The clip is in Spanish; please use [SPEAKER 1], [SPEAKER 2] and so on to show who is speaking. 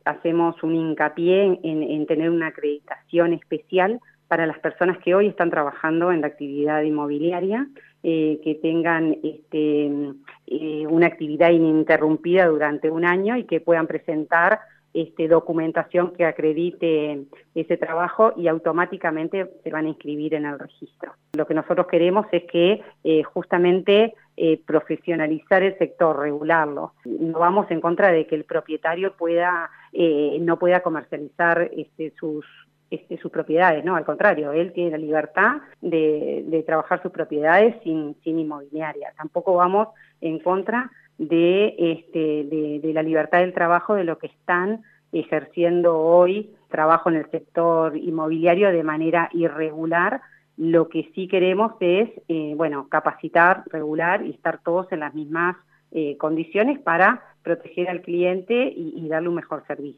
[SPEAKER 1] hacemos un hincapié en tener una acreditación especial para las personas que hoy están trabajando en la actividad inmobiliaria, que tengan una actividad ininterrumpida durante un año y que puedan presentar documentación que acredite ese trabajo y automáticamente se van a inscribir en el registro. Lo que nosotros queremos es que justamente profesionalizar el sector, regularlo. No vamos en contra de que el propietario no pueda comercializar sus propiedades, no, al contrario, él tiene la libertad de trabajar sus propiedades sin inmobiliaria. Tampoco vamos en contra de la libertad del trabajo de lo que están ejerciendo hoy trabajo en el sector inmobiliario de manera irregular. Lo que sí queremos es, capacitar, regular y estar todos en las mismas condiciones para proteger al cliente y darle un mejor servicio.